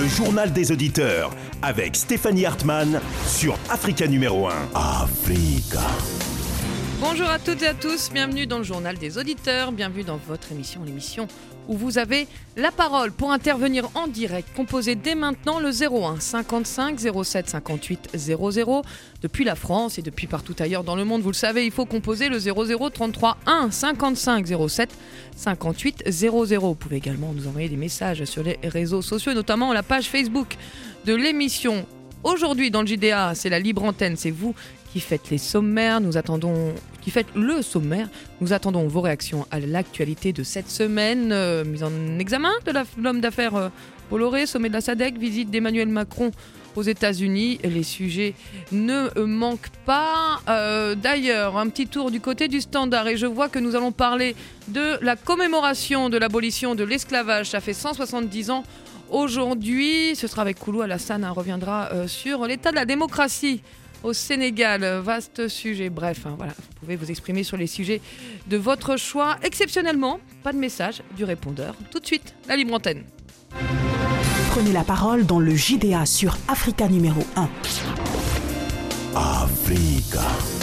Le journal des auditeurs avec Stéphanie Hartmann sur Africa numéro 1. Africa. Bonjour à toutes et à tous, bienvenue dans le journal des auditeurs, bienvenue dans votre émission, l'émission où vous avez la parole. Pour intervenir en direct, composez dès maintenant le 01 55 07 58 00. Depuis la France et depuis partout ailleurs dans le monde, vous le savez, il faut composer le 00 33 1 55 07 58 00. Vous pouvez également nous envoyer des messages sur les réseaux sociaux, notamment la page Facebook de l'émission. Aujourd'hui dans le JDA, c'est la libre antenne, c'est vous qui faites les sommaires, qui faites le sommaire. Nous attendons vos réactions à l'actualité de cette semaine. Mise en examen de l'homme d'affaires Bolloré, sommet de la SADC, visite d'Emmanuel Macron aux États-Unis. Les sujets ne manquent pas. D'ailleurs, un petit tour du côté du Standard et je vois que nous allons parler de la commémoration de l'abolition de l'esclavage. Ça fait 170 ans aujourd'hui. Ce sera avec Koulou Alassane. On reviendra sur l'état de la démocratie au Sénégal, vaste sujet. Bref, voilà, vous pouvez vous exprimer sur les sujets de votre choix. Exceptionnellement, pas de message du répondeur. Tout de suite, la libre antenne. Prenez la parole dans le JDA sur Africa numéro 1. Africa.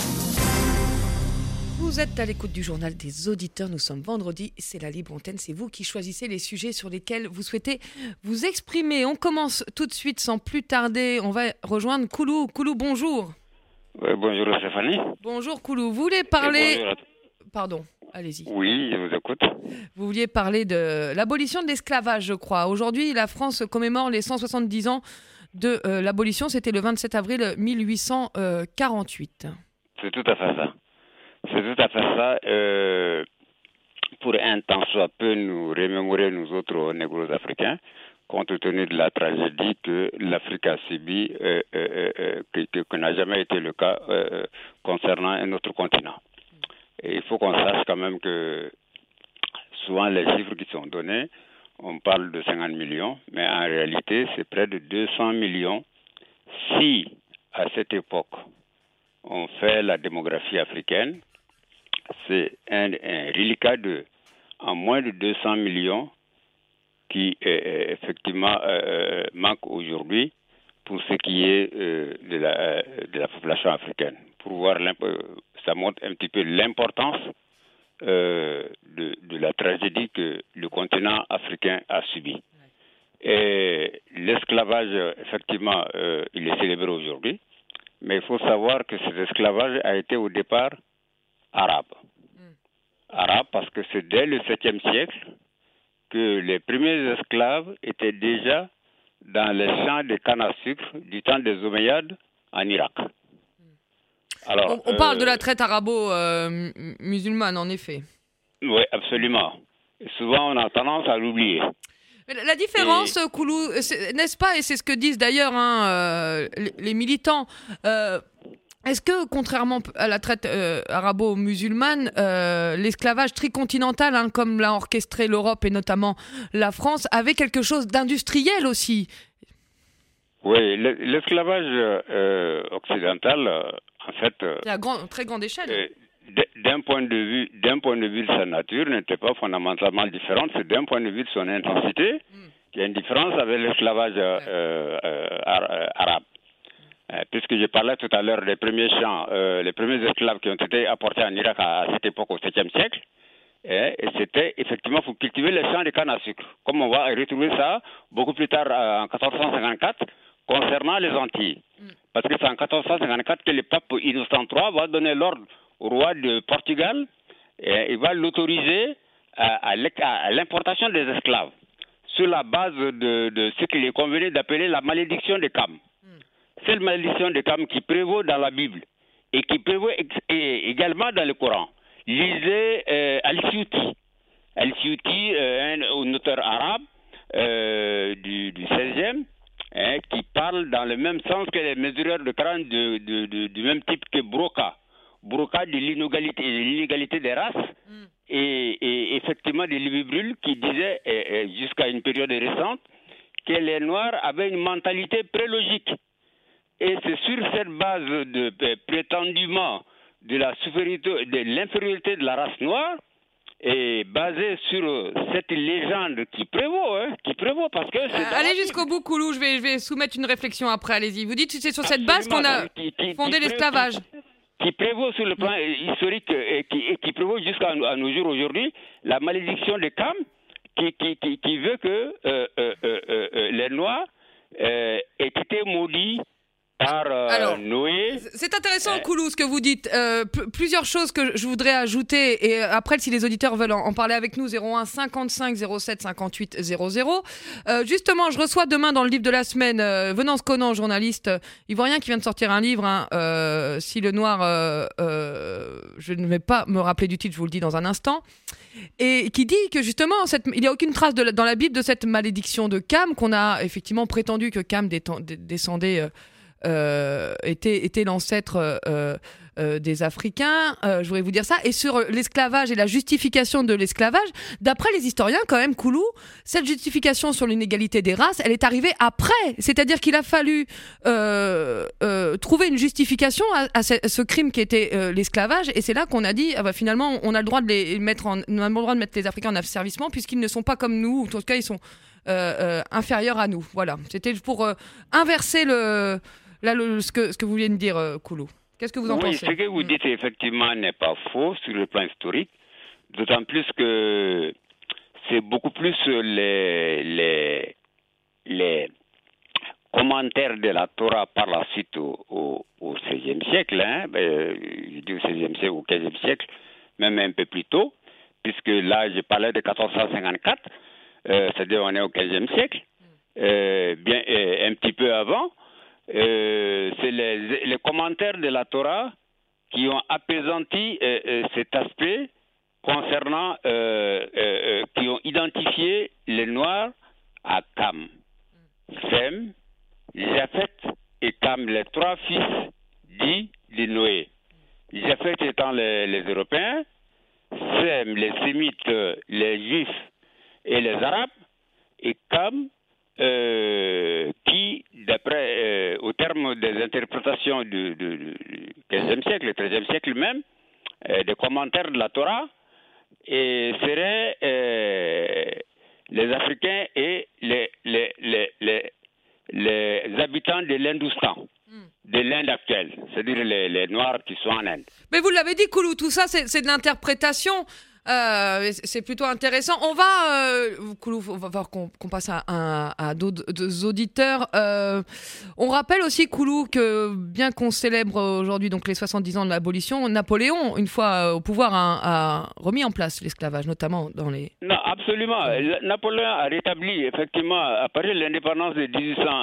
Vous êtes à l'écoute du journal des auditeurs. Nous sommes vendredi, c'est la libre antenne. C'est vous qui choisissez les sujets sur lesquels vous souhaitez vous exprimer. On commence tout de suite sans plus tarder. On va rejoindre Koulou. Koulou, bonjour. Oui, bonjour Stéphanie. Bonjour Koulou. Vous voulez parler... Pardon, allez-y. Oui, je vous écoute. Vous vouliez parler de l'abolition de l'esclavage, je crois. Aujourd'hui, la France commémore les 170 ans de l'abolition. C'était le 27 avril 1848. C'est tout à fait ça. C'est tout à fait ça. Pour un temps soit peu nous remémorer, nous autres négros africains, compte tenu de la tragédie que l'Afrique a subie, que n'a jamais été le cas concernant un autre continent. Et il faut qu'on sache quand même que souvent les chiffres qui sont donnés, on parle de 50 millions, mais en réalité c'est près de 200 millions si à cette époque on fait la démographie africaine. C'est un reliquat en moins de 200 millions qui effectivement manque aujourd'hui pour ce qui est de la population africaine. Pour voir, ça montre un petit peu l'importance de la tragédie que le continent africain a subie. Et l'esclavage, effectivement, il est célébré aujourd'hui, mais il faut savoir que cet esclavage a été au départ arabe. Arabe parce que c'est dès le 7e siècle que les premiers esclaves étaient déjà dans les champs de canne à sucre du temps des Omeyyades en Irak. Alors, on parle de la traite arabo-musulmane, en effet. Oui, absolument. Et souvent, on a tendance à l'oublier. La différence, Koulou, n'est-ce pas, et c'est ce que disent d'ailleurs les militants, est-ce que, contrairement à la traite arabo-musulmane, l'esclavage tricontinental, comme l'a orchestré l'Europe et notamment la France, avait quelque chose d'industriel aussi? Oui, l'esclavage occidental, en fait... c'est à très grande échelle. D'un point de vue de sa nature, n'était pas fondamentalement différente. C'est d'un point de vue de son intensité qu'il y a une différence avec l'esclavage arabe. Puisque je parlais tout à l'heure des premiers champs, les premiers esclaves qui ont été apportés en Irak à cette époque, au 7e siècle, et c'était effectivement pour cultiver les champs de canne à sucre. Comme on va retrouver ça beaucoup plus tard en 1454 concernant les Antilles. Parce que c'est en 1454 que le pape Innocent III va donner l'ordre au roi de Portugal et il va l'autoriser à l'importation des esclaves sur la base de ce qu'il est convenu d'appeler la malédiction de Cam. C'est la malédiction de Cam qui prévaut dans la Bible et qui prévaut également dans le Coran. Lisez Al-Siyuti. Al-Siyuti, un auteur arabe du 16e, qui parle dans le même sens que les mesureurs de crâne du même type que Broca. Broca de l'inégalité des races et effectivement de Louis Brûle qui disait jusqu'à une période récente que les Noirs avaient une mentalité prélogique. Et c'est sur cette base prétendument de l'infériorité de la race noire est basé sur cette légende qui prévaut parce que allez jusqu'au bout, Koulou, je vais soumettre une réflexion après, allez-y. Vous dites que c'est sur cette base qu'on a fondé l'esclavage. Qui prévaut sur le plan historique et qui prévaut jusqu'à nos jours aujourd'hui, la malédiction de Cam, qui veut que les Noirs aient été maudits par Noé. C'est intéressant, Koulou, ce que vous dites. Plusieurs choses que je voudrais ajouter. Et après, si les auditeurs veulent en parler avec nous, 01 55 07 58 00. Justement, je reçois demain dans le livre de la semaine Venance Conan, journaliste ivoirien, qui vient de sortir un livre. Si le noir... je ne vais pas me rappeler du titre, je vous le dis dans un instant. Et qui dit que justement, il n'y a aucune trace dans la Bible de cette malédiction de Cam, qu'on a effectivement prétendu que Cam descendait... était l'ancêtre des Africains, je voudrais vous dire ça. Et sur l'esclavage et la justification de l'esclavage, d'après les historiens quand même, Koulou, cette justification sur l'inégalité des races, elle est arrivée après. C'est-à-dire qu'il a fallu trouver une justification à ce crime qui était l'esclavage, et c'est là qu'on a dit finalement on a le droit de les mettre on a le droit de mettre les Africains en asservissement puisqu'ils ne sont pas comme nous, ou en tout cas ils sont inférieurs à nous. Voilà, c'était pour inverser ce que vous venez de dire, Koulou. Qu'est-ce que vous en pensez ? Oui, ce que vous dites effectivement n'est pas faux sur le plan historique, d'autant plus que c'est beaucoup plus les commentaires de la Torah par la suite au XVIe siècle, je dis au XVIe siècle, au XVe siècle, même un peu plus tôt, puisque là je parlais de 1454, c'est-à-dire on est au XVe siècle, un petit peu avant. C'est les commentaires de la Torah qui ont apaisanti cet aspect concernant, qui ont identifié les Noirs à Cam, Sem, Japheth et Cam, les trois fils dits de Noé. Japheth étant les Européens, Sem, les Sémites, les Juifs et les Arabes, et Cam, qui, d'après, au terme des interprétations du XVe siècle, le XIIIe siècle même, des commentaires de la Torah, seraient les Africains et les habitants de l'Hindoustan, de l'Inde actuelle, c'est-à-dire les Noirs qui sont en Inde. Mais vous l'avez dit, Koulou, tout ça, c'est de l'interprétation. C'est plutôt intéressant. On va voir qu'on passe à d'autres auditeurs. On rappelle aussi, Koulou, que bien qu'on célèbre aujourd'hui donc les 70 ans de l'abolition, Napoléon, une fois au pouvoir, a remis en place l'esclavage, notamment dans les... Non, absolument. Napoléon a rétabli, effectivement, à partir de l'indépendance de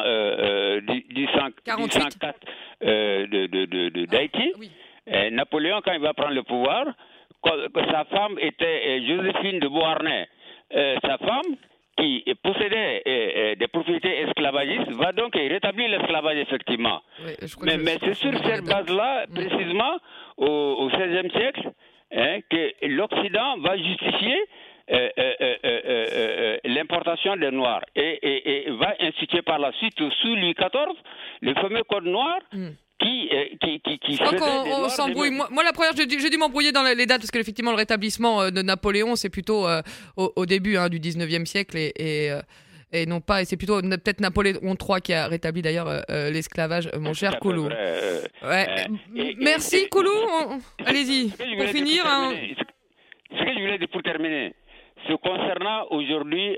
1804 d'Haïti. Oui. Napoléon, quand il va prendre le pouvoir, que sa femme était Joséphine de Beauharnais. Sa femme, qui possédait des propriétés esclavagistes, va donc rétablir l'esclavage, effectivement. Oui, mais c'est sur cette base-là, précisément, au XVIe siècle, que l'Occident va justifier l'importation des Noirs et va instituer par la suite, sous Louis XIV, le fameux Code noir, qui je crois qu'on s'embrouille. Moi, la première, j'ai dû m'embrouiller dans les dates parce que effectivement le rétablissement de Napoléon, c'est plutôt au début du 19e siècle et non pas. Et c'est plutôt peut-être Napoléon III qui a rétabli d'ailleurs l'esclavage, mon cher Koulou. Merci Koulou. Allez-y. Pour finir. Ce que je voulais dire pour terminer, c'est concernant aujourd'hui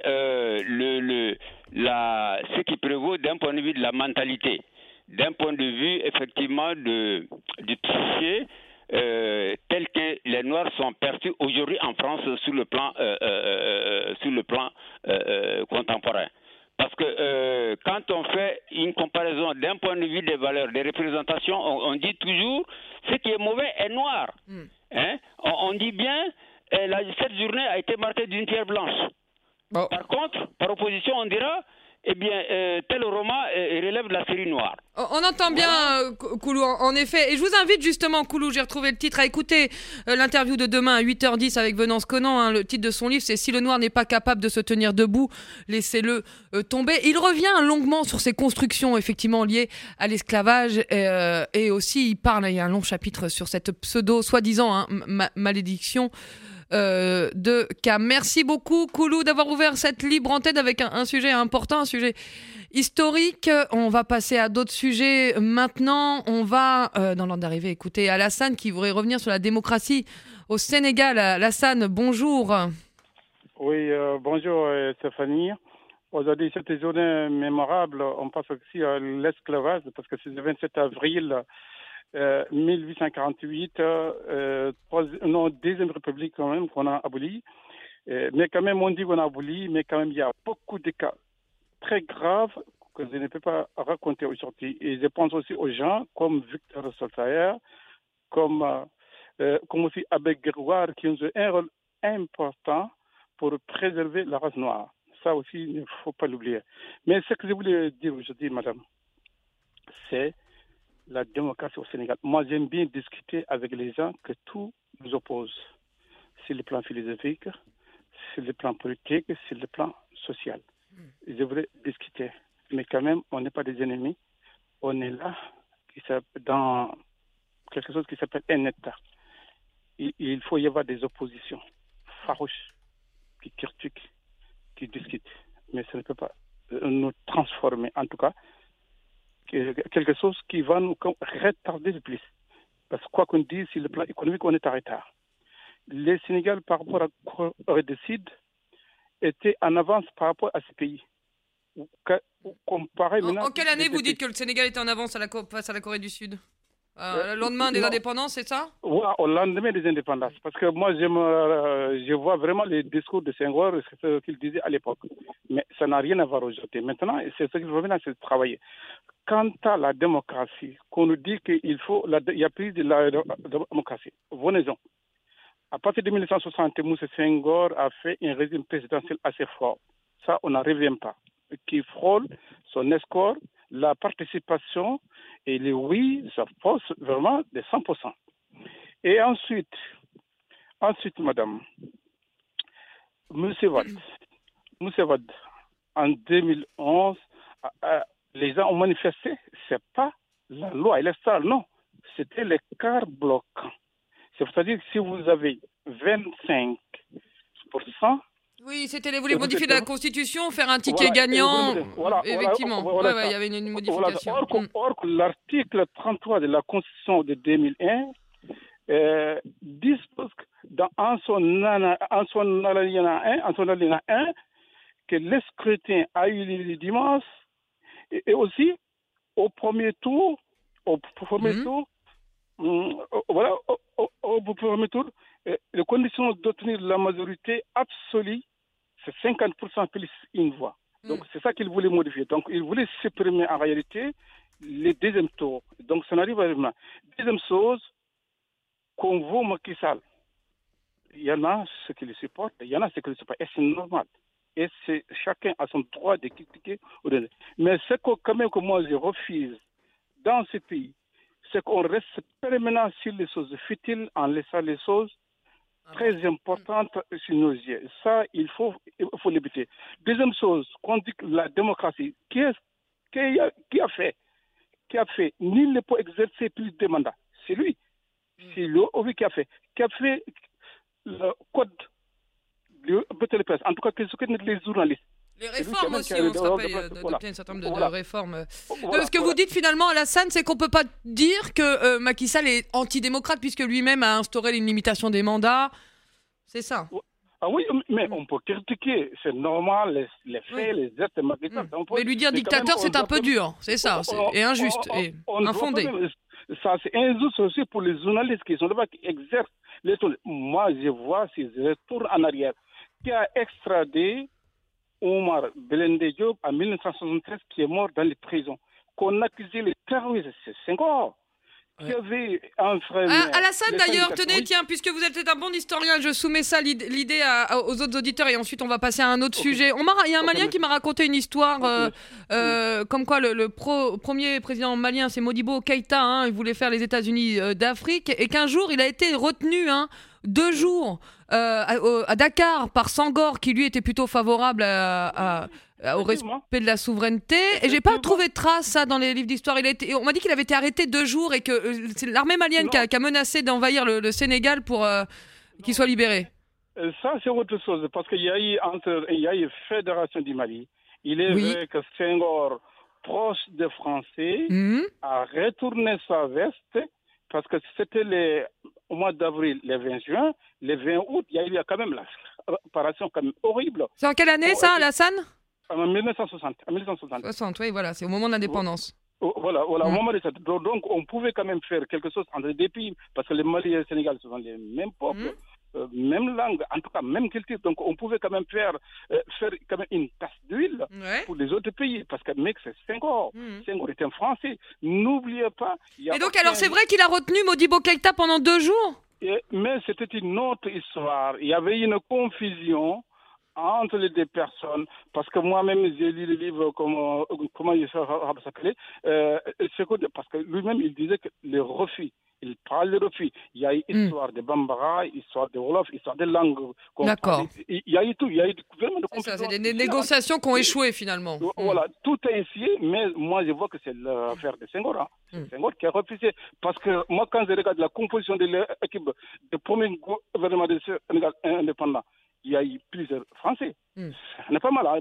ce qui prévaut d'un point de vue de la mentalité. D'un point de vue, effectivement, du psyché, tel que les Noirs sont perçus aujourd'hui en France sur le plan contemporain. Parce que quand on fait une comparaison d'un point de vue des valeurs, des représentations, on dit toujours ce qui est mauvais est noir. On dit bien cette journée a été marquée d'une pierre blanche. Oh. Par contre, par opposition, on dira tel roman relève de la série noire. On entend bien, Koulou, en effet. Et je vous invite justement, Koulou, j'ai retrouvé le titre, à écouter l'interview de demain à 8h10 avec Venance Conan. Le titre de son livre, c'est « Si le noir n'est pas capable de se tenir debout, laissez-le tomber ». Il revient longuement sur ces constructions, effectivement, liées à l'esclavage. Et aussi, il y a un long chapitre sur cette soi-disant malédiction de cas. Merci beaucoup, Koulou, d'avoir ouvert cette libre antenne avec un sujet important, un sujet historique. On va passer à d'autres sujets maintenant. On va, dans l'ordre d'arrivée, écouter Alassane qui voudrait revenir sur la démocratie au Sénégal. Alassane, bonjour. Oui, bonjour Stéphanie. Aujourd'hui, c'est une journée mémorable. On passe aussi à l'esclavage parce que c'est le 27 avril 1848, deuxième république quand même qu'on a aboli. Mais quand même, on dit qu'on a aboli, mais quand même, il y a beaucoup de cas très graves que je ne peux pas raconter aujourd'hui. Et je pense aussi aux gens comme Victor Soltaire, comme aussi Abbé Grégoire, qui ont joué un rôle important pour préserver la race noire. Ça aussi, il ne faut pas l'oublier. Mais ce que je voulais dire aujourd'hui, madame, c'est la démocratie au Sénégal. Moi, j'aime bien discuter avec les gens que tout nous oppose. Sur le plan philosophique, sur le plan politique, sur le plan social. Je voulais discuter. Mais quand même, on n'est pas des ennemis. On est là dans quelque chose qui s'appelle un État. Il faut y avoir des oppositions farouches qui critiquent, qui discutent. Mais ça ne peut pas nous transformer, en tout cas, quelque chose qui va nous retarder de plus. Parce que quoi qu'on dise, sur le plan économique, on est en retard. Le Sénégal, par rapport à Corée du Sud, était en avance par rapport à ce pays. En quelle année vous dites que le Sénégal était en avance face à la Corée du Sud ? Le lendemain des indépendances, c'est ça ? Oui, au lendemain des indépendances. Parce que moi, je vois vraiment les discours de Senghor, ce qu'il disait à l'époque. Mais ça n'a rien à voir aujourd'hui. Maintenant, c'est ce qu'il faut maintenant, c'est de travailler. Quant à la démocratie, qu'on nous dit qu'il y a plus de la démocratie. Venez-en. À partir de 1960, Moussa Senghor a fait un régime présidentiel assez fort. Ça, on n'en revient pas. Qui frôle son score, la participation et les oui, ça pose vraiment de 100%. Et ensuite, madame, Monsieur Wade, en 2011, les gens ont manifesté, c'est pas la loi électorale, non, c'était les quart bloquants. C'est-à-dire que si vous avez 25%, oui, c'était les voulaient modifier la Constitution, faire un ticket gagnant. Effectivement, il y avait une modification. Or, l'article 33 de la Constitution de 2001 dispose en son alinéa 1 que le scrutin a eu lieu le dimanche et aussi au premier tour, les conditions d'obtenir la majorité absolue, c'est 50% plus une voix. Donc, c'est ça qu'il voulait modifier. Donc, il voulait supprimer en réalité les deuxièmes tours. Donc, ça n'arrive pas vraiment. Deuxième chose, qu'on voit Macky Sall. Il y en a ceux qui le supportent, il y en a ceux qui le supportent. Et c'est normal. Et chacun a son droit de critiquer. Mais ce que moi, je refuse dans ce pays, c'est qu'on reste permanent sur les choses futiles en laissant les choses très importantes sur nos yeux. Ça, il faut l'éviter. Deuxième chose, qu'on dit que la démocratie, qui a fait nul ne peut exercer plus de mandats. C'est lui. C'est lui qui a fait le code de la presse. En tout cas, ce que les journalistes. Les réformes aussi, on se rappelle d'adopter un certain nombre de réformes. Ce que vous dites finalement, Alassane, c'est qu'on ne peut pas dire que Macky Sall est antidémocrate puisque lui-même a instauré une limitation des mandats. C'est ça. Ah oui, mais on peut critiquer, c'est normal, les faits, les actes. Mais lui dire dictateur, c'est un peu dur, c'est ça, et injuste, et infondé. Ça, c'est injuste aussi pour les journalistes qui sont là-bas, qui exercent les tours. Moi, je vois ces retours en arrière, qui a extradé Omar Blende Diop en 1973, qui est mort dans les prisons, qu'on accusait les terroristes. C'est Senghor qui avait un frère. Alassane, d'ailleurs, tenez, tiens, puisque vous êtes un bon historien, je soumets ça l'idée aux autres auditeurs et ensuite on va passer à un autre sujet. Il y a un Malien qui m'a raconté une histoire comme quoi le premier président malien, c'est Modibo Keïta, il voulait faire les États-Unis d'Afrique et qu'un jour il a été retenu 2 jours à Dakar par Senghor qui lui était plutôt favorable au respect de la souveraineté et j'ai pas trouvé de trace ça dans les livres d'histoire. On m'a dit qu'il avait été arrêté 2 jours et que c'est l'armée malienne qui a menacé d'envahir le Sénégal pour qu'il soit libéré. Ça, c'est autre chose, parce qu'il y a eu Fédération du Mali. Il est vrai que Senghor, proche des Français, a retourné sa veste, parce que c'était au mois d'avril, le 20 juin, le 20 août, il y a eu quand même la séparation quand même horrible. C'est en quelle année, ça, Alassane ? En 1960. 60, oui, voilà, c'est au moment de l'indépendance. Voilà, au moment de ça. Donc, on pouvait quand même faire quelque chose entre les deux pays, parce que le Mali et le Sénégal sont les mêmes peuples, même langue, en tout cas, même culture. Donc, on pouvait quand même faire quand même une tasse d'huile pour les autres pays, parce que, mec, c'est Senghor. Senghor est un Français. N'oubliez pas. Et donc, alors, c'est vrai qu'il a retenu Modibo Keïta pendant 2 jours ? Mais c'était une autre histoire. Il y avait une confusion entre les deux personnes, parce que moi-même, j'ai lu le livre, comment il s'appelait, parce que lui-même, il disait que le refus, il parle de refus. Il y a eu histoire de Bambara, histoire de Wolof, histoire de langue. D'accord. Il y a eu tout, il y a eu vraiment de confusion. C'est des négociations qui ont échoué, finalement. Voilà, tout est ainsi, mais moi, je vois que c'est l'affaire de Senghor. Hein. C'est Senghor qui a refusé. Parce que moi, quand je regarde la composition de l'équipe de premier gouvernement de Sénégal indépendant, il y a eu plusieurs Français. Ça n'est pas mal. Hein.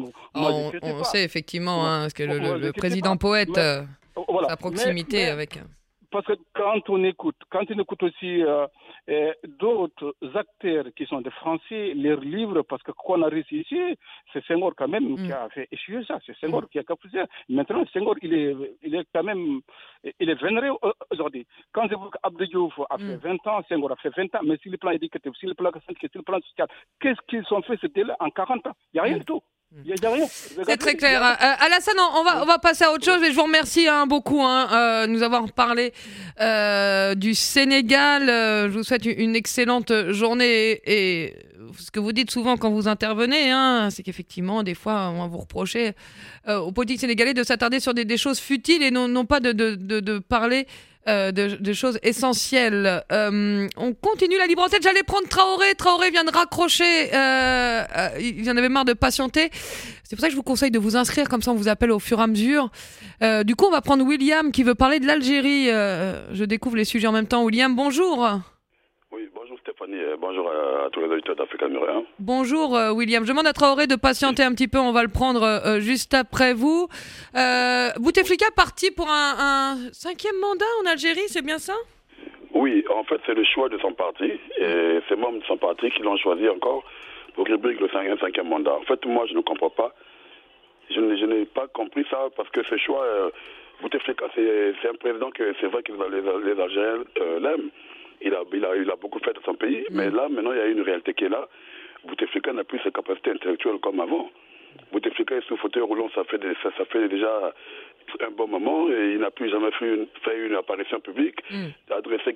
On sait effectivement parce que le président poète, sa proximité avec... Parce que quand on écoute aussi d'autres acteurs qui sont des Français, leurs livres, parce que quand on a réussi ici, c'est Senghor quand même qui a fait échouer ça. C'est Senghor qui a capturé. Maintenant, Senghor, il est quand même, il est vénéré aujourd'hui. Quand je vois qu'Abdou Diouf a fait 20 ans, Senghor a fait 20 ans, mais sur le plan éducatif, sur le plan syndicale, sur le plan social, qu'est-ce qu'ils ont fait c'était là en 40 ans? Il n'y a rien du tout. Il y a rien. C'est très clair. Alassane, on va passer à autre chose. Mais je vous remercie beaucoup de nous avoir parlé du Sénégal. Je vous souhaite une excellente journée. Et ce que vous dites souvent quand vous intervenez, c'est qu'effectivement, des fois, on va vous reprocher aux politiques sénégalais de s'attarder sur des choses futiles et non pas de parler de choses essentielles. On continue la libre antenne. J'allais prendre Traoré. Traoré vient de raccrocher. Il en avait marre de patienter. C'est pour ça que je vous conseille de vous inscrire. Comme ça, on vous appelle au fur et à mesure. Du coup, on va prendre William qui veut parler de l'Algérie. Je découvre les sujets en même temps. William, bonjour. Oui, bonjour Stéphanie. Bonjour à tous les auditeurs d'Africa Numéro 1. Bonjour William. Je demande à Traoré de patienter un petit peu. On va le prendre juste après vous. Bouteflika parti pour un 5e mandat en Algérie, c'est bien ça? Oui, en fait, c'est le choix de son parti. Et c'est membres de son parti qui l'ont choisi encore pour qu'il brigue le 5e mandat. En fait, moi, je ne comprends pas. Je n'ai pas compris ça parce que ce choix, Bouteflika, c'est un président que c'est vrai que les Algériens l'aiment. Il a beaucoup fait de son pays, mais là, maintenant, il y a une réalité qui est là. Bouteflika n'a plus ses capacités intellectuelles comme avant. Bouteflika est sous fauteuil roulant, ça fait déjà un bon moment, et il n'a plus jamais fait une apparition publique, adressé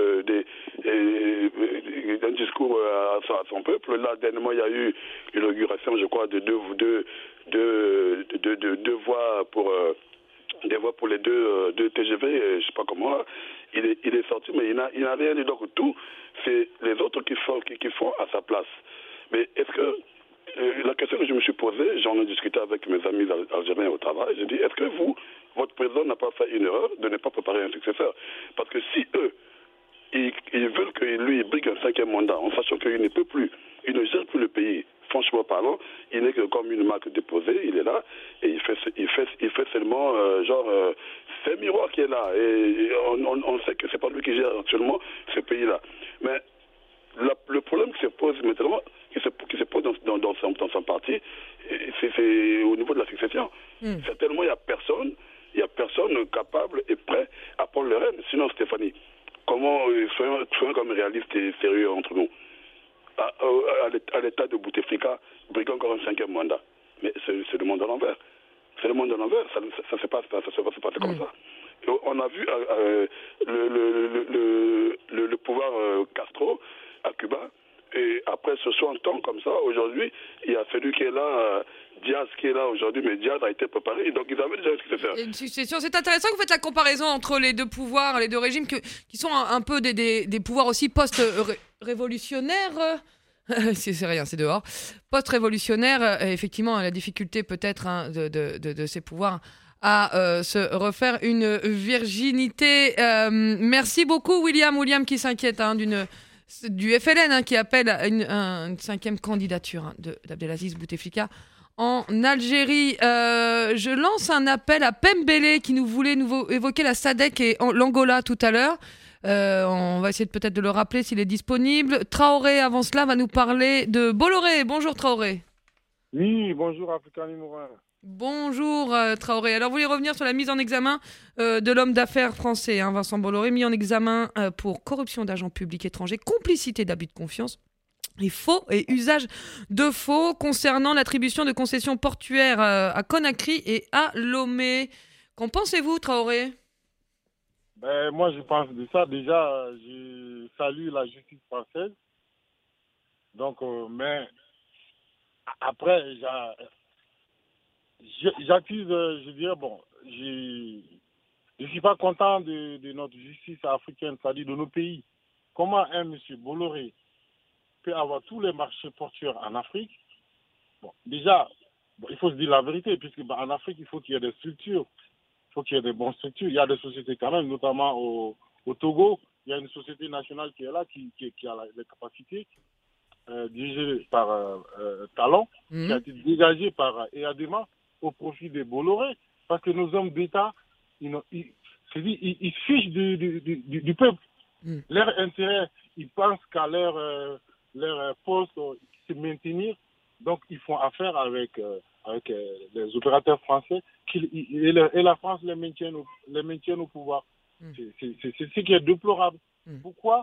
un discours à son peuple. Là, dernièrement, il y a eu l'inauguration, je crois, de deux voies pour... des voies pour les deux TGV, je sais pas comment. Il est sorti, mais il n'a rien dit. Donc tout, c'est les autres qui font à sa place. Mais est-ce que la question que je me suis posée, j'en ai discuté avec mes amis algériens au travail, j'ai dit, est-ce que votre président n'a pas fait une erreur de ne pas préparer un successeur? Parce que si eux, ils veulent que lui brigue un 5e mandat, en sachant qu'il ne peut plus, il ne gère plus le pays. Franchement parlant, il n'est que comme une marque déposée, il est là, et il fait seulement, c'est un miroir qui est là, et on sait que c'est pas lui qui gère actuellement ce pays-là. Mais le problème qui se pose maintenant, qui se pose dans son parti, c'est au niveau de la succession. Certainement, il y a personne capable et prêt à prendre le rêne. Sinon, Stéphanie, soyons comme réalistes et sérieux entre nous. À l'état de Bouteflika, brigue encore un 5e mandat. Mais c'est le monde à l'envers. C'est le monde à l'envers. Ça ne se passe pas comme ça. Et on a vu le pouvoir Castro à Cuba. Et après ce 60 ans comme ça, aujourd'hui, il y a celui qui est là, Diaz qui est là aujourd'hui, mais Diaz a été préparé. Donc ils avaient déjà une succession. Une succession. C'est intéressant que vous faites la comparaison entre les deux pouvoirs, les deux régimes, qui sont un peu des pouvoirs aussi post-révolutionnaires. C'est rien, c'est dehors. Post-révolutionnaire, effectivement, la difficulté peut-être de ces pouvoirs à se refaire une virginité. Merci beaucoup, William qui s'inquiète du FLN hein, qui appelle à une 5e candidature hein, d'Abdelaziz Bouteflika en Algérie. Je lance un appel à Pembele qui voulait évoquer la SADC et l'Angola tout à l'heure. On va essayer peut-être de le rappeler s'il est disponible. Traoré, avant cela, va nous parler de Bolloré. Bonjour Traoré. Oui, bonjour Africa numéro 1. Bonjour Traoré. Alors vous voulez revenir sur la mise en examen de l'homme d'affaires français, hein, Vincent Bolloré, mis en examen pour corruption d'agents publics étrangers, complicité d'abus de confiance et faux et usage de faux concernant l'attribution de concessions portuaires à Conakry et à Lomé. Qu'en pensez-vous Traoré ? Moi, je pense de ça. Déjà, je salue la justice française. Donc, mais après, j'accuse, je dirais, je suis pas content de notre justice africaine, c'est-à-dire de nos pays. Comment un monsieur Bolloré peut avoir tous les marchés portuaires en Afrique? Déjà, il faut se dire la vérité, puisque en Afrique, il faut qu'il y ait des structures. Il faut qu'il y ait des bonnes structures. Il y a des sociétés quand même, notamment au Togo. Il y a une société nationale qui est là, qui a les capacités, dirigée par Talon, qui a été dégagée par EADEMA au profit des Bolloré. Parce que nos hommes d'État, ils fichent du peuple. Leur intérêt, ils pensent qu'à leur poste, se maintenir. Donc, ils font affaire avec les opérateurs français et la France les maintient au pouvoir. C'est ce qui est déplorable. Pourquoi?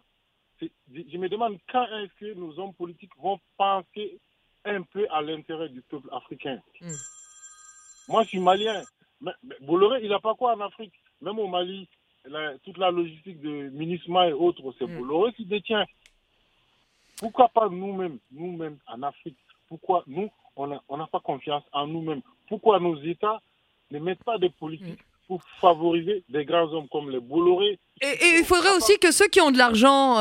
Je me demande quand est-ce que nos hommes politiques vont penser un peu à l'intérêt du peuple africain. Moi, je suis malien. Mais Bolloré, il n'a pas quoi en Afrique. Même au Mali, toute la logistique de MINUSMA et autres, c'est Bolloré qui détient. Pourquoi pas nous-mêmes en Afrique? Pourquoi nous, on n'a pas confiance en nous-mêmes? Pourquoi nos États ne mettent pas des politiques pour favoriser des grands hommes comme les Bolloré? Et il faudrait aussi que ceux qui ont de l'argent,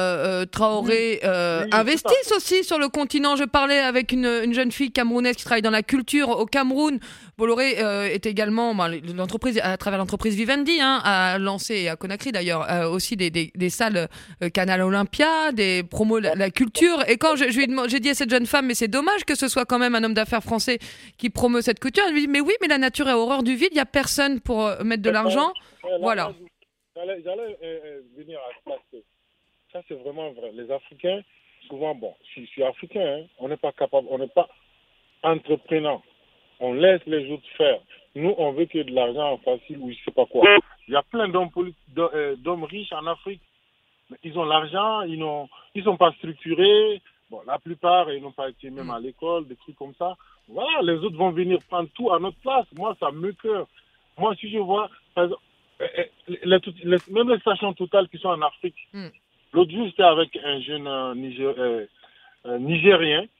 Traoré, investissent aussi sur le continent. Je parlais avec une jeune fille camerounaise qui travaille dans la culture au Cameroun. Bolloré est également, l'entreprise, à travers l'entreprise Vivendi, a lancé, à Conakry d'ailleurs, aussi des salles Canal Olympia, des promos la culture. Et quand j'ai dit à cette jeune femme, mais c'est dommage que ce soit quand même un homme d'affaires français qui promeut cette culture, elle lui dit, mais oui, mais la nature est horreur du vide, il n'y a personne pour mettre de l'argent. Voilà. J'allais venir à ça. Ça, c'est vraiment vrai. Les Africains, souvent, je suis africain, on n'est pas capable, on n'est pas entreprenant. On laisse les autres faire. Nous, on veut que de l'argent facile ou je ne sais pas quoi. Il y a plein d'hommes riches en Afrique. Mais ils ont l'argent, ils sont pas structurés. La plupart, ils n'ont pas été même à l'école, des trucs comme ça. Voilà, les autres vont venir prendre tout à notre place. Moi, ça me cœur. Moi, si je vois, par exemple, même les stations Total qui sont en Afrique. L'autre jour, j'étais avec un jeune Nigérien,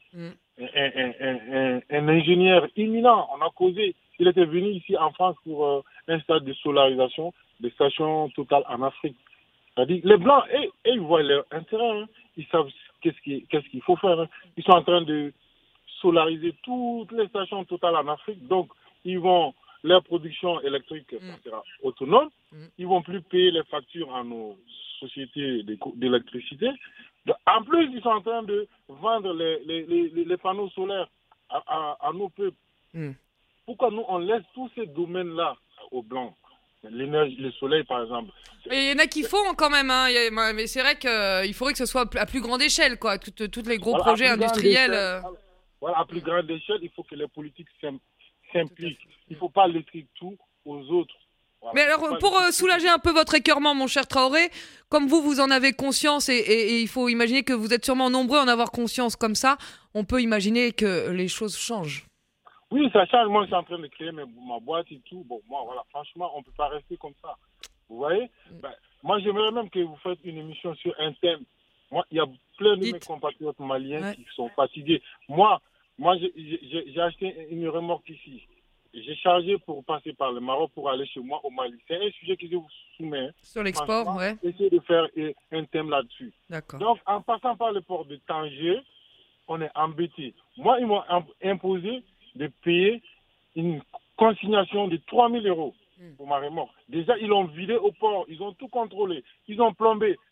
un ingénieur imminent. On a causé. Il était venu ici en France pour un stade de solarisation des stations Total en Afrique. C'est-à-dire, les Blancs, ils voient leur intérêt. Ils savent qu'est-ce qu'il faut faire. Ils sont en train de solariser toutes les stations Total en Afrique. Donc, leur production électrique sera autonome. Ils vont plus payer les factures à nos sociétés d'électricité. En plus, ils sont en train de vendre les panneaux solaires à nos peuples. Pourquoi nous, on laisse tous ces domaines-là aux Blancs? L'énergie, le soleil, par exemple. Et il y en a qui font quand même, mais c'est vrai qu'il faudrait que ce soit à plus grande échelle, quoi. Tous les gros projets industriels. À plus grande échelle, il faut que les politiques s'impliquent. Il ne faut pas laisser tout aux autres. Voilà. Mais alors, pour soulager un peu votre écœurement, mon cher Traoré, comme vous en avez conscience, et il faut imaginer que vous êtes sûrement nombreux à en avoir conscience comme ça, on peut imaginer que les choses changent. Oui, ça change. Moi, je suis en train de créer ma boîte et tout. Franchement, on ne peut pas rester comme ça. Vous voyez? Moi, j'aimerais même que vous fassiez une émission sur un thème. Moi, il y a plein de mes compatriotes maliens qui sont fatigués. Moi, j'ai acheté une remorque ici. J'ai chargé pour passer par le Maroc pour aller chez moi au Mali. C'est un sujet que je vous soumets. Sur l'export, ouais. Essayez de faire un thème là-dessus. D'accord. Donc, en passant par le port de Tanger, on est embêté. Moi, ils m'ont imposé de payer une consignation de 3 000 € pour ma remorque. Déjà, ils l'ont vidé au port. Ils ont tout contrôlé. Ils ont plombé.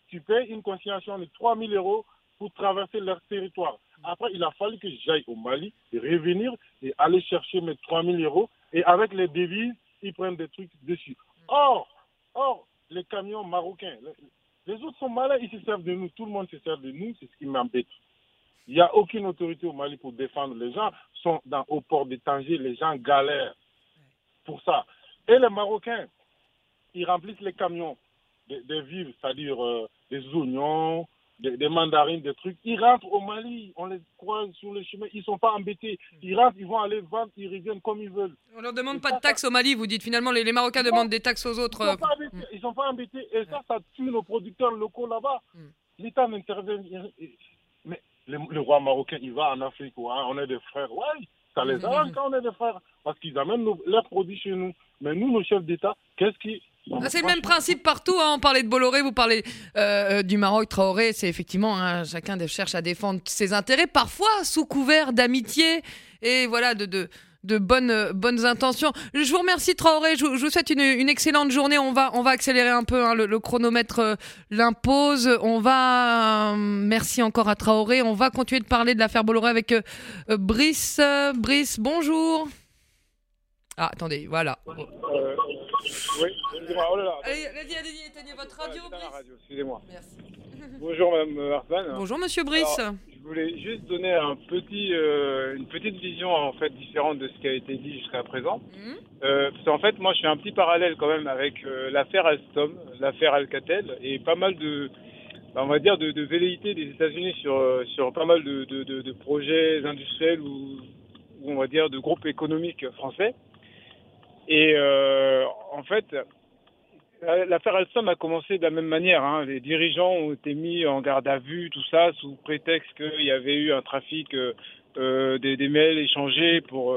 tu payes une consignation de 3 000 € pour traverser leur territoire. Après, il a fallu que j'aille au Mali, et revenir et aller chercher mes 3 000 €. Et avec les devises, ils prennent des trucs dessus. Or, les camions marocains, les autres sont malins, ils se servent de nous. Tout le monde se sert de nous, c'est ce qui m'embête. Il n'y a aucune autorité au Mali pour défendre. Les gens sont au port de Tanger, les gens galèrent pour ça. Et les Marocains, ils remplissent les camions des vivres, c'est-à-dire des oignons, des mandarines, des trucs. Ils rentrent au Mali, on les croise sur le chemin, ils ne sont pas embêtés. Ils rentrent, ils vont aller vendre, ils reviennent comme ils veulent. On leur demande pas de taxes au Mali, vous dites finalement les Marocains demandent des taxes aux autres. Ils ne sont pas embêtés. Et ça tue nos producteurs locaux là-bas. L'État n'intervient. Mais le roi marocain, il va en Afrique, ouais, on est des frères. Ouais, ça les arrange quand on est des frères. Parce qu'ils amènent leurs produits chez nous. Mais nous, nos chefs d'État, qu'est-ce qui... C'est le même principe partout, hein. On parlait de Bolloré, vous parlez du Maroc, Traoré, c'est effectivement, hein, chacun cherche à défendre ses intérêts, parfois sous couvert d'amitié et voilà, de bonnes intentions. Je vous remercie Traoré, je vous souhaite une excellente journée. On va accélérer un peu, hein, le chronomètre l'impose. Merci encore à Traoré. On va continuer de parler de l'affaire Bolloré avec Brice. Brice, bonjour. Ah, attendez, voilà. Oui, excusez-moi, oh là là. Allez, éteignez votre radio, Brice. Radio, excusez-moi. Merci. Bonjour Mme Hartmann. Bonjour Monsieur Brice. Alors, je voulais juste donner une petite vision en fait différente de ce qui a été dit jusqu'à présent. Parce qu'en fait, moi, je fais un petit parallèle quand même avec l'affaire Alstom, l'affaire Alcatel et pas mal de velléités des États-Unis sur pas mal de projets industriels ou on va dire de groupes économiques français. Et en fait, l'affaire Alstom a commencé de la même manière. Hein. Les dirigeants ont été mis en garde à vue, tout ça, sous prétexte qu'il y avait eu un trafic des mails échangés pour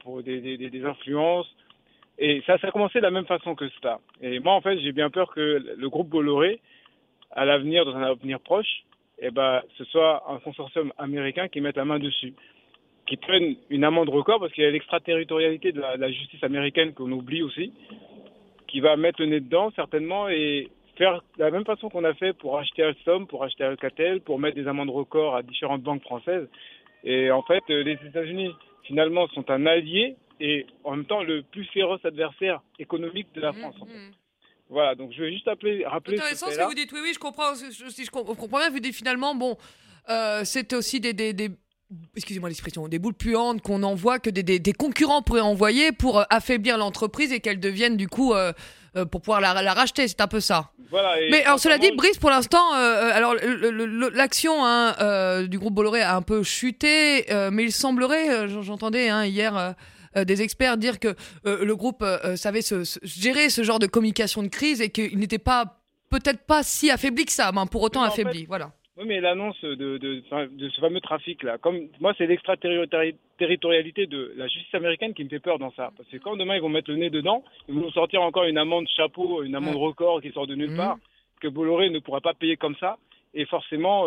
des influences. Et ça a commencé de la même façon que ça. Et moi, en fait, j'ai bien peur que le groupe Bolloré, à l'avenir, dans un avenir proche, ce soit un consortium américain qui mette la main dessus, qui prennent une amende record parce qu'il y a l'extraterritorialité de la justice américaine qu'on oublie aussi, qui va mettre le nez dedans certainement et faire de la même façon qu'on a fait pour acheter Alstom, pour acheter Alcatel, pour mettre des amendes records à différentes banques françaises. Et en fait, les États-Unis finalement sont un allié et en même temps le plus féroce adversaire économique de la France. En fait. Voilà, donc je vais juste rappeler intéressant ce que vous dites, oui, je comprends. Si je comprends bien, vous dites finalement, c'était aussi excusez-moi l'expression, des boules puantes qu'on envoie, que des concurrents pourraient envoyer pour affaiblir l'entreprise et qu'elle devienne du coup, pour pouvoir la racheter, c'est un peu ça. Voilà, mais alors cela dit, Brice, pour l'instant, alors l'action du groupe Bolloré a un peu chuté, mais il semblerait, j'entendais hier des experts dire que le groupe savait gérer ce genre de communication de crise et qu'il n'était peut-être pas si affaibli que ça, mais pour autant affaibli, voilà. Oui, mais l'annonce de ce fameux trafic-là, comme moi, c'est l'extraterritorialité de la justice américaine qui me fait peur dans ça. Parce que quand demain, ils vont mettre le nez dedans, ils vont nous sortir encore une amende chapeau, une amende record qui sort de nulle part, que Bolloré ne pourra pas payer comme ça. Et forcément,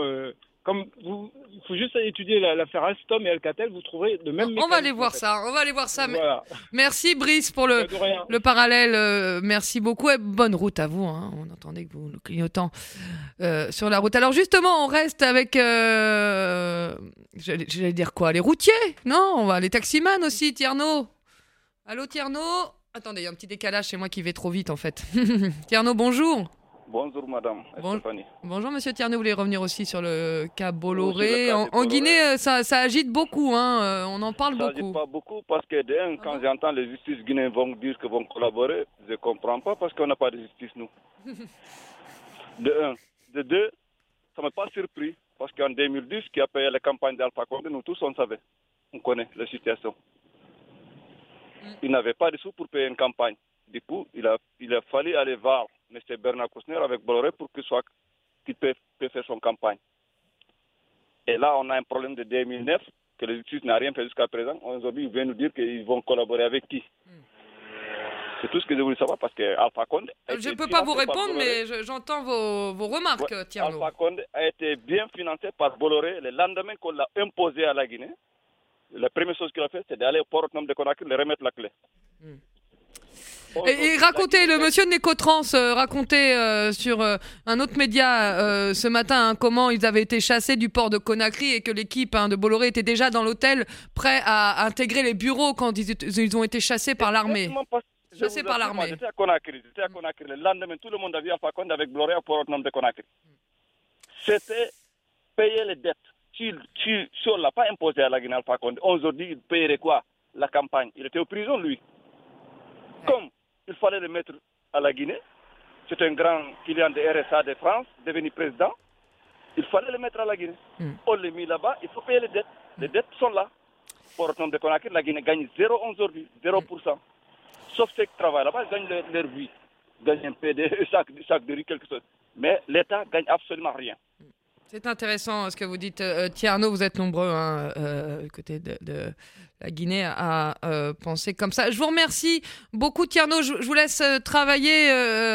il faut juste étudier l'affaire Alstom et Alcatel, vous trouverez le même mécanisme. On va aller voir ça. Voilà. Merci Brice pour le parallèle. Merci beaucoup et bonne route à vous. Hein. On entendait que vous le clignotant sur la route. Alors justement, on reste avec, j'allais dire quoi, les routiers? Non, les taximans aussi, Tierno. Allô Tierno? Attendez, il y a un petit décalage, c'est moi qui vais trop vite en fait. Tierno, bonjour. Bonjour madame Stéphanie. Bonjour monsieur Tierno, vous voulez revenir aussi sur le cas Bolloré. En Guinée, ça agite beaucoup, hein. On en parle beaucoup. Ça agite pas beaucoup parce que quand j'entends les justices guinéennes vont dire qu'ils vont collaborer, je comprends pas parce qu'on n'a pas de justice nous. De un. De deux, ça m'a pas surpris parce qu'en 2010, qui a payé la campagne d'Alpha Condé, nous tous on savait, on connaît la situation. Il n'avait pas de sous pour payer une campagne. Du coup, il a fallu aller voir M. Bernard Kouchner avec Bolloré pour qu'il peut faire son campagne. Et là, on a un problème de 2009, que la justice n'a rien fait jusqu'à présent. Aujourd'hui, il vient nous dire qu'ils vont collaborer avec qui? C'est tout ce que je voulais savoir parce que Alpha Condé... Je ne peux pas vous répondre, mais j'entends vos remarques, Tierno. Alpha Condé a été bien financé par Bolloré le lendemain qu'on l'a imposé à la Guinée. La première chose qu'il a fait, c'est d'aller au port autonome de Conakry, de remettre la clé. Et racontez, le monsieur de Nécotrans racontait sur un autre média ce matin comment ils avaient été chassés du port de Conakry et que l'équipe de Bolloré était déjà dans l'hôtel prêt à intégrer les bureaux quand ils ont été chassés par l'armée. Chassés par l'armée. J'étais à Conakry. Le lendemain, tout le monde a vu Alpha Condé avec Bolloré au port autonome de Conakry. C'était payer les dettes. Si on ne l'a pas imposé à la Guinée Alpha Condé, aujourd'hui, il payerait quoi? La campagne. Il était en prison, lui. Comme il fallait le mettre à la Guinée, c'est un grand client de RSA de France, devenu président, il fallait le mettre à la Guinée. On l'a mis là-bas, il faut payer les dettes. Les dettes sont là. Pour autonome de Conakry, la Guinée gagne 0,11 aujourd'hui, 0%. Sauf ceux qui travaillent là-bas, ils gagnent leur vie. Ils gagnent un peu de sac de riz, quelque chose. Mais l'État gagne absolument rien. C'est intéressant ce que vous dites, Tierno. Vous êtes nombreux côté de la Guinée à penser comme ça. Je vous remercie beaucoup, Tierno. Je vous laisse travailler,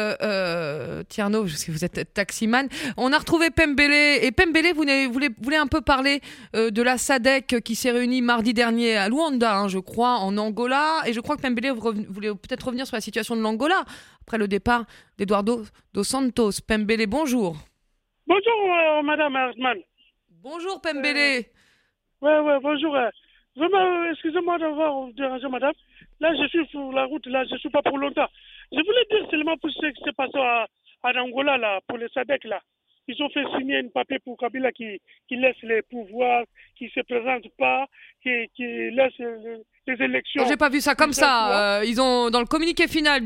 Tierno, parce que vous êtes taximan. On a retrouvé Pembele. Et Pembele, vous voulez un peu parler de la SADC qui s'est réunie mardi dernier à Luanda, je crois, en Angola. Et je crois que Pembele voulait peut-être revenir sur la situation de l'Angola après le départ d'Eduardo dos Santos. Pembele, bonjour. Bonjour, Madame Hartmann. Bonjour, Pembele. Bonjour. Vraiment, excusez-moi d'avoir dérangé, madame. Là, je suis sur la route, là, je ne suis pas pour longtemps. Je voulais dire seulement pour ce qui s'est passé en Angola, là, pour les SADC, là. Ils ont fait signer un papier pour Kabila qui laisse les pouvoirs, qui ne se présente pas, qui laisse les élections. J'ai pas vu ça comme ça. Ils ont, dans le communiqué final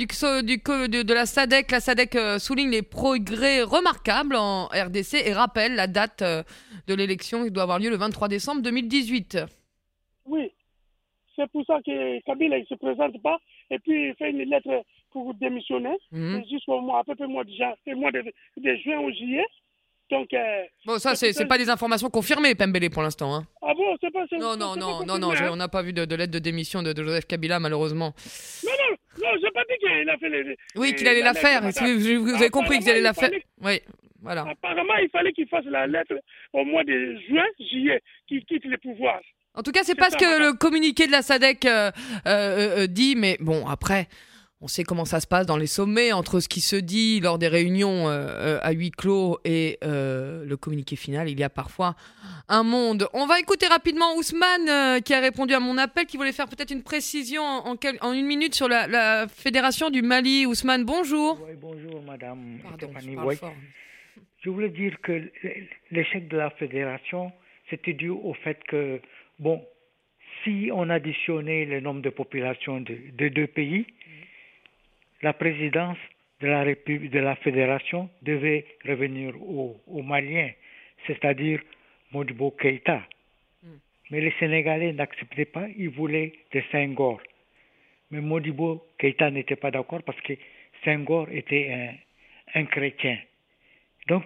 de la SADC souligne les progrès remarquables en RDC et rappelle la date de l'élection qui doit avoir lieu le 23 décembre 2018. Oui, c'est pour ça que Kabila ne se présente pas et puis il fait une lettre pour démissionner jusqu'au mois, à peu près mois de juin ou juillet. Donc, bon, ça, c'est pas des informations confirmées, Pembele, pour l'instant. Hein. Ah bon, c'est pas ça. Non, on n'a pas vu de lettre de démission de Joseph Kabila, malheureusement. Non, j'ai pas dit qu'il a fait les... Oui, qu'il allait la faire. Vous avez compris qu'il allait la faire. Oui, voilà. Apparemment, il fallait qu'il fasse la lettre au mois de juin, juillet, qu'il quitte les pouvoirs. En tout cas, c'est pas ce que le communiqué de la SADC dit, mais bon, après... On sait comment ça se passe dans les sommets, entre ce qui se dit lors des réunions à huis clos et le communiqué final. Il y a parfois un monde. On va écouter rapidement Ousmane qui a répondu à mon appel, qui voulait faire peut-être une précision en une minute sur la Fédération du Mali. Ousmane, bonjour. Oui, bonjour madame. Pardon, Stéphanie. je parle fort. Je voulais dire que l'échec de la Fédération, c'était dû au fait que, bon, si on additionnait le nombre de populations de deux pays, la présidence de la République, de la Fédération devait revenir aux Maliens, c'est-à-dire Modibo Keïta. Mais les Sénégalais n'acceptaient pas, ils voulaient de Senghor. Mais Modibo Keïta n'était pas d'accord parce que Senghor était un chrétien. Donc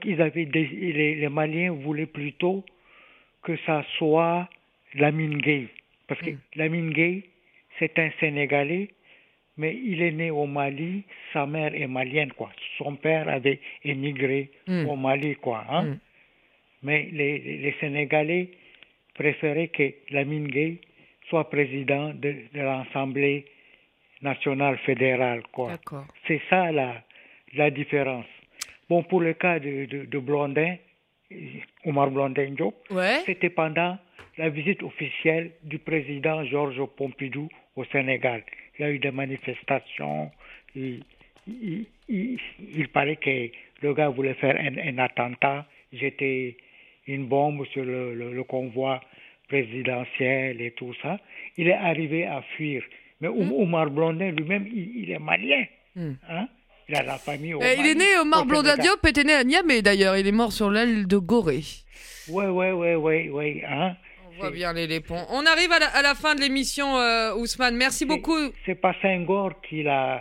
les Maliens voulaient plutôt que ça soit Lamine Gueye. Parce que Lamine Gueye, c'est un Sénégalais, mais il est né au Mali, sa mère est malienne, quoi. Son père avait émigré au Mali, quoi. Hein? Mais les Sénégalais préféraient que Lamine Gueye soit président de l'Assemblée nationale fédérale, quoi. D'accord. C'est ça la différence. Bon, pour le cas de Blondin, Omar Blondin Diop, c'était pendant la visite officielle du président Georges Pompidou au Sénégal. Il y a eu des manifestations. Il paraît que le gars voulait faire un attentat, jeter une bombe sur le convoi présidentiel et tout ça. Il est arrivé à fuir. Mais Omar Blondin lui-même, il est malien. Hein? Il a la famille au Mali. Il est né, Omar Blondin Diop était né à Niamey d'ailleurs. Il est mort sur l'île de Gorée. Oui. Hein? On voit bien les ponts. On arrive à la fin de l'émission, Ousmane. Merci beaucoup. C'est pas Senghor qui l'a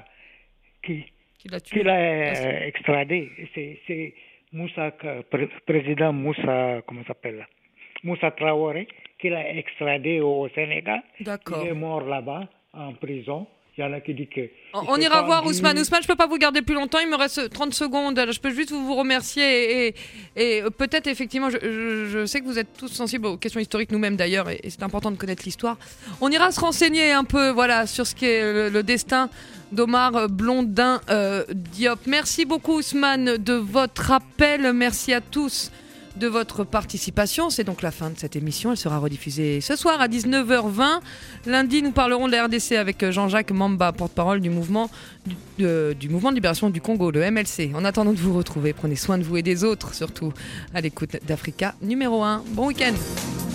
extradé. C'est président Moussa, comment ça s'appelle, Moussa Traoré, qui l'a extradé au Sénégal. D'accord. Il est mort là-bas, en prison. Il y en a qui disent que... On ira voir Ousmane. Ousmane, je ne peux pas vous garder plus longtemps. Il me reste 30 secondes. Alors, je peux juste vous remercier. Et peut-être, effectivement, je sais que vous êtes tous sensibles aux questions historiques, nous-mêmes d'ailleurs, et c'est important de connaître l'histoire. On ira se renseigner un peu sur ce qu'est le destin d'Omar Blondin Diop. Merci beaucoup, Ousmane, de votre appel. Merci à tous de votre participation. C'est donc la fin de cette émission. Elle sera rediffusée ce soir à 19h20. Lundi, nous parlerons de la RDC avec Jean-Jacques Mamba, porte-parole du mouvement de libération du Congo, le MLC. En attendant de vous retrouver, prenez soin de vous et des autres, surtout à l'écoute d'Africa numéro 1. Bon week-end.